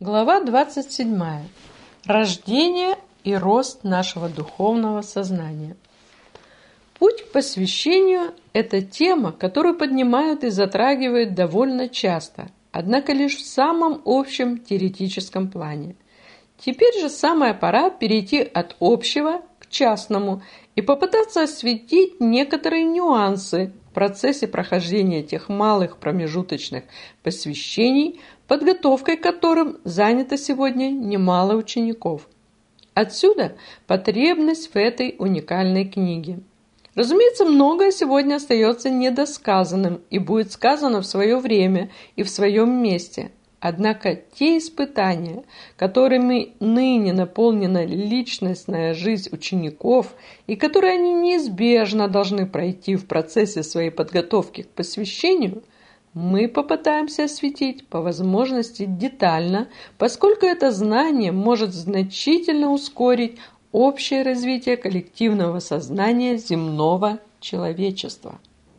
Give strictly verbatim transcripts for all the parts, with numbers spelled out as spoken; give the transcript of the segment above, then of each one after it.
Глава двадцать седьмая. Рождение и рост нашего духовного сознания. Путь к посвящению – это тема, которую поднимают и затрагивают довольно часто, однако лишь в самом общем теоретическом плане. Теперь же самая пора перейти от общего к частному и попытаться осветить некоторые нюансы в процессе прохождения тех малых промежуточных посвящений, подготовкой к которым занято сегодня немало учеников. Отсюда потребность в этой уникальной книге. Разумеется, многое сегодня остается недосказанным и будет сказано в свое время и в своем месте. Однако те испытания, которыми ныне наполнена личностная жизнь учеников и которые они неизбежно должны пройти в процессе своей подготовки к посвящению, мы попытаемся осветить по возможности детально, поскольку это знание может значительно ускорить общее развитие коллективного сознания земного человечества.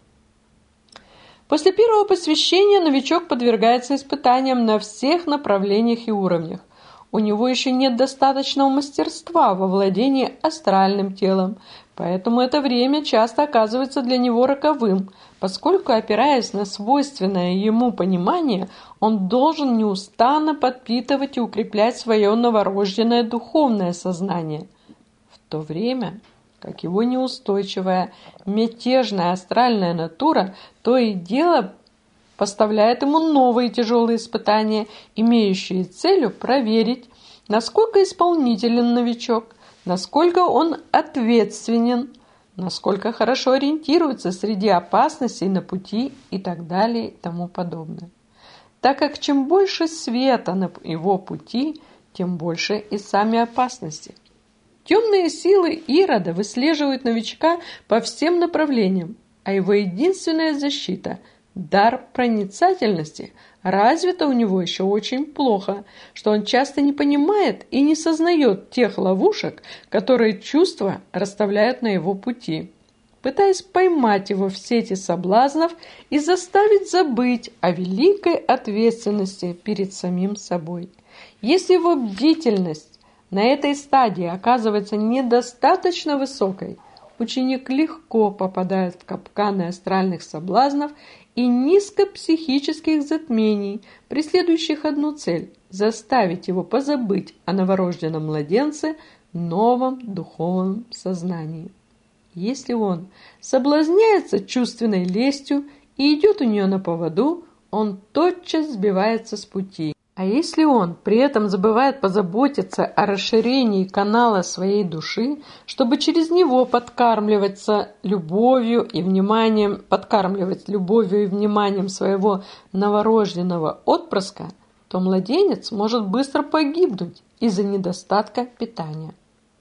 После первого посвящения новичок подвергается испытаниям на всех направлениях и уровнях. У него еще нет достаточного мастерства во владении астральным телом, поэтому это время часто оказывается для него роковым, поскольку, опираясь на свойственное ему понимание, он должен неустанно подпитывать и укреплять свое новорожденное духовное сознание. В то время как его неустойчивая, мятежная астральная натура то и дело поставляет ему новые тяжелые испытания, имеющие целью проверить, насколько исполнителен новичок, насколько он ответственен, насколько хорошо ориентируется среди опасностей на пути и так далее и тому подобное. Так как чем больше света на его пути, тем больше и сами опасности. Темные силы Ирода выслеживают новичка по всем направлениям, а его единственная защита – дар проницательности – развита у него еще очень плохо, что он часто не понимает и не сознает тех ловушек, которые чувства расставляют на его пути, пытаясь поймать его в сети соблазнов и заставить забыть о великой ответственности перед самим собой. Если его бдительность на этой стадии оказывается недостаточно высокой, ученик легко попадает в капканы астральных соблазнов и низкопсихических затмений, преследующих одну цель – заставить его позабыть о новорожденном младенце в новом духовном сознании. Если он соблазняется чувственной лестью и идет у нее на поводу, он тотчас сбивается с пути. А если он при этом забывает позаботиться о расширении канала своей души, чтобы через него подкармливаться любовью и вниманием, подкармливать любовью и вниманием своего новорожденного отпрыска, то младенец может быстро погибнуть из-за недостатка питания.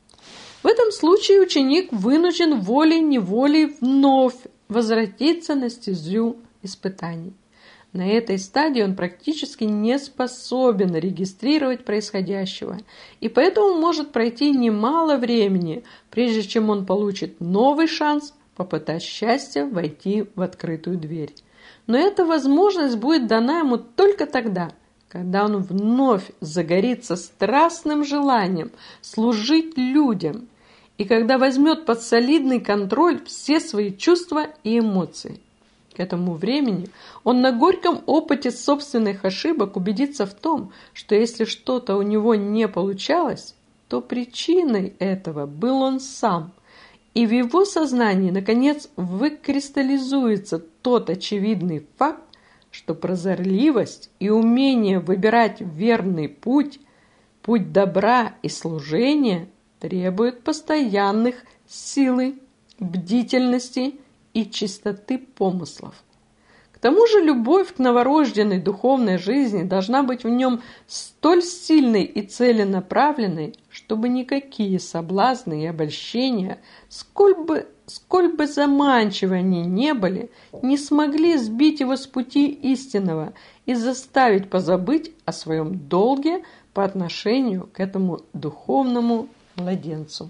В этом случае ученик вынужден волей-неволей вновь возвратиться на стезю испытаний. На этой стадии он практически не способен регистрировать происходящего, и поэтому может пройти немало времени, прежде чем он получит новый шанс попытать счастье войти в открытую дверь. Но эта возможность будет дана ему только тогда, когда он вновь загорится страстным желанием служить людям, и когда возьмет под солидный контроль все свои чувства и эмоции. К этому времени он на горьком опыте собственных ошибок убедится в том, что если что-то у него не получалось, то причиной этого был он сам, и в его сознании, наконец, выкристаллизуется тот очевидный факт, что прозорливость и умение выбирать верный путь, путь добра и служения, требуют постоянных силы, бдительности и чистоты помыслов. К тому же любовь к новорожденной духовной жизни должна быть в нем столь сильной и целенаправленной, чтобы никакие соблазны и обольщения, сколь бы, сколь бы заманчивы они не были, не смогли сбить его с пути истинного и заставить позабыть о своем долге по отношению к этому духовному младенцу.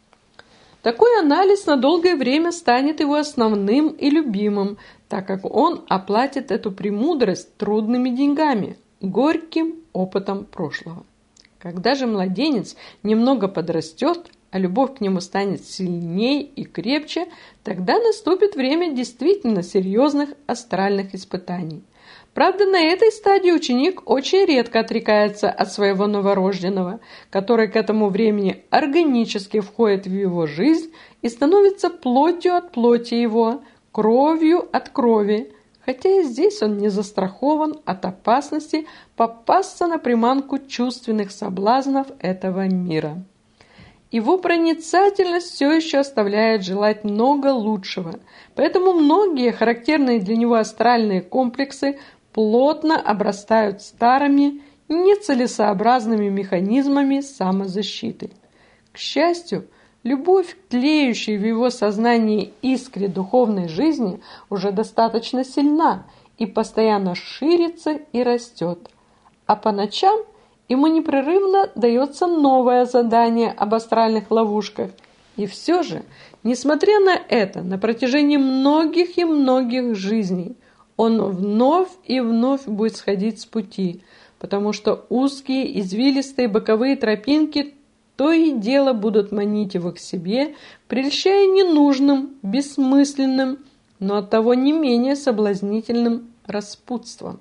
Такой анализ на долгое время станет его основным и любимым, так как он оплатит эту премудрость трудными деньгами, горьким опытом прошлого. Когда же младенец немного подрастет, а любовь к нему станет сильнее и крепче, тогда наступит время действительно серьезных астральных испытаний. Правда, на этой стадии ученик очень редко отрекается от своего новорожденного, который к этому времени органически входит в его жизнь и становится плотью от плоти его, кровью от крови, хотя и здесь он не застрахован от опасности попасться на приманку чувственных соблазнов этого мира. Его проницательность все еще оставляет желать много лучшего, поэтому многие характерные для него астральные комплексы плотно обрастают старыми, нецелесообразными механизмами самозащиты. К счастью, любовь к тлеющей в его сознании искре духовной жизни уже достаточно сильна и постоянно ширится и растет, а по ночам ему непрерывно дается новое задание об астральных ловушках. И все же, несмотря на это, на протяжении многих и многих жизней он вновь и вновь будет сходить с пути, потому что узкие, извилистые боковые тропинки то и дело будут манить его к себе, прельщая ненужным, бессмысленным, но оттого не менее соблазнительным распутством.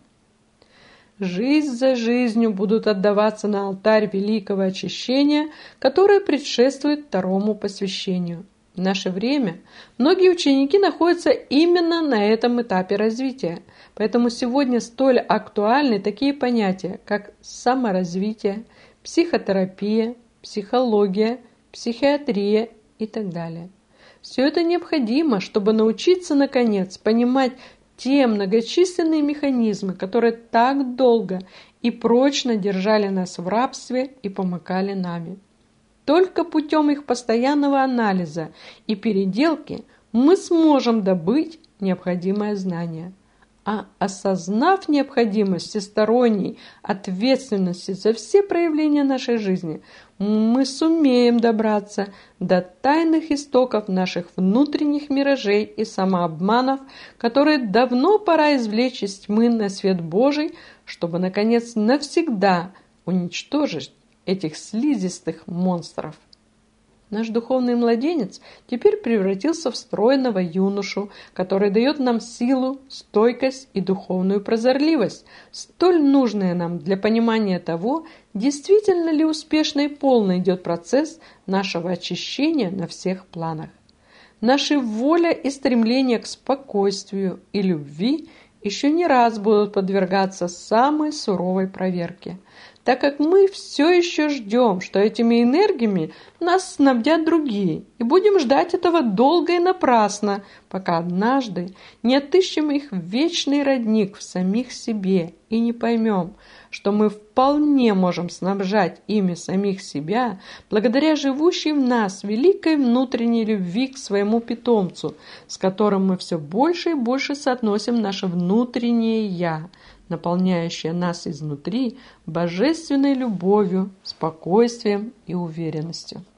Жизнь за жизнью будут отдаваться на алтарь великого очищения, которое предшествует второму посвящению. В наше время многие ученики находятся именно на этом этапе развития, поэтому сегодня столь актуальны такие понятия, как саморазвитие, психотерапия, психология, психиатрия и так далее. Все это необходимо, чтобы научиться, наконец, понимать те многочисленные механизмы, которые так долго и прочно держали нас в рабстве и помыкали нами. Только путем их постоянного анализа и переделки мы сможем добыть необходимое знание. А осознав необходимость всесторонней ответственности за все проявления нашей жизни, мы сумеем добраться до тайных истоков наших внутренних миражей и самообманов, которые давно пора извлечь из тьмы на свет Божий, чтобы, наконец, навсегда уничтожить этих слизистых монстров. Наш духовный младенец теперь превратился в стройного юношу, который дает нам силу, стойкость и духовную прозорливость, столь нужные нам для понимания того, действительно ли успешно и полно идет процесс нашего очищения на всех планах. Наши воля и стремление к спокойствию и любви еще не раз будут подвергаться самой суровой проверке, так как мы все еще ждем, что этими энергиями нас снабдят другие, и будем ждать этого долго и напрасно, пока однажды не отыщем их вечный родник в самих себе и не поймем, что мы вполне можем снабжать ими самих себя благодаря живущей в нас великой внутренней любви к своему питомцу, с которым мы все больше и больше соотносим наше внутреннее «я», наполняющее нас изнутри божественной любовью, спокойствием и уверенностью.